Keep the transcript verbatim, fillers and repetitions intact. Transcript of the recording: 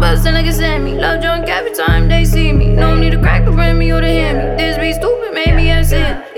bustin' like it's me. Love drunk every time they see me. No need to crack the Remy or to hear me. This be stupid, maybe I'm sick.